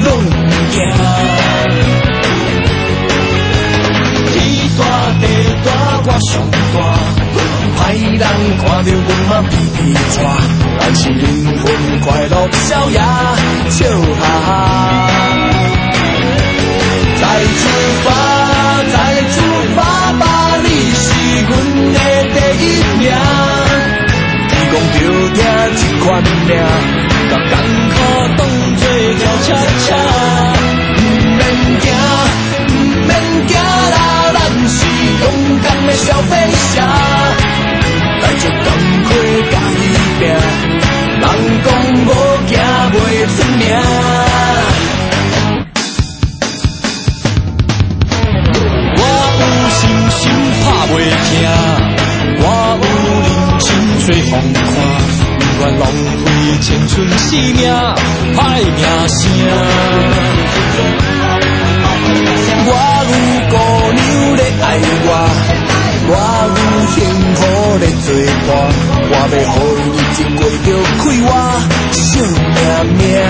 拢惊。天大地大，我上大，歹人看到阮嘛皮皮喘，但是灵魂快乐逍遥笑哈哈。再出发，再出发吧，你是阮的第一名。你讲着听这款命，甲艰苦当作跳恰恰，不免惊，不免惊啦，咱是勇敢的小飞侠，来做工课甲伊拼，人讲无惊袂出名。心拍袂停，我有人生做风看，不愿浪费青春生命，歹名声。我有姑娘咧爱我有幸福咧作伴，我要予伊日子过着快活惜命命。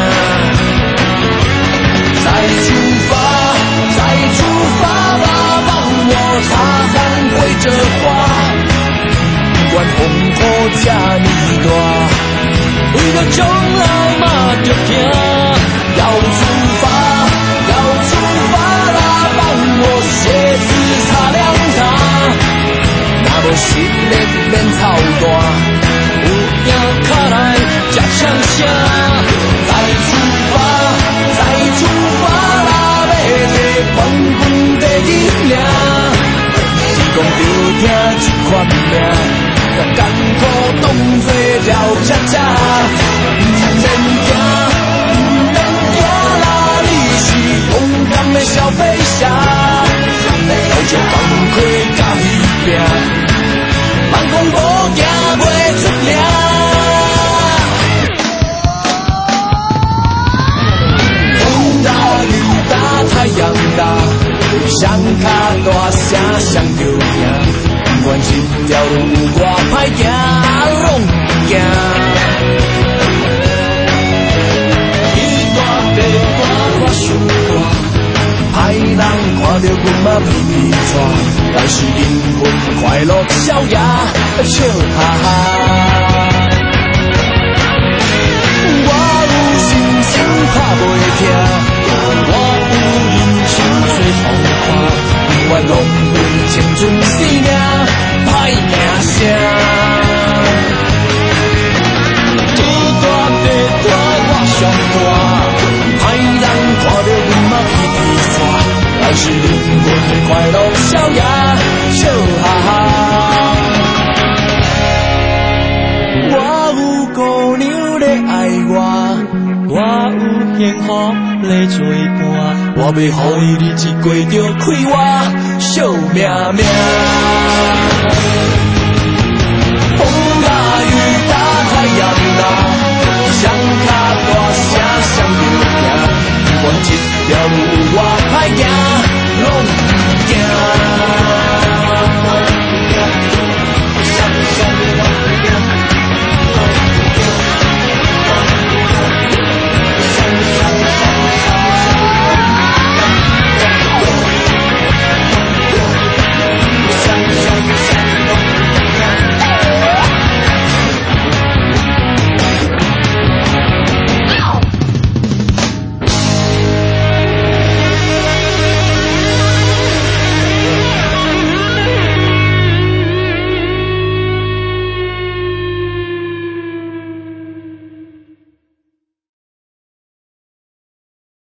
再出发，再出发吧，让我擦汗挥着花，不管风波这呢大，为了将来嘛着行。要出发，要出发啦，让我鞋子擦亮它，若无实力免操蛋，有命卡来吃枪声。再出发，再出发啦，要摕冠军第一名。只讲着听这款命，甲艰苦当作跳恰恰，不免惊，不免惊啦，你是勇敢的小飞侠，交着功课甲伊拼，人讲无惊袂出名。太阳大，双脚大声上着行，不管这条路有偌歹行，拢行。天大地大，我想大，歹人看到阮嘛皮皮喘，但是灵魂快乐逍遥笑哈哈。我有心心拍袂停。我有人生做风看，不愿浪费青春生命，歹名声。天大地大，我上大，歹人看到阮嘛皮皮喘，但是灵魂快乐逍遥笑哈哈。我有姑娘咧爱我有幸福咧作伴，我要予伊日子过着快活惜命命。风大雨大太阳大，双脚大声上着行，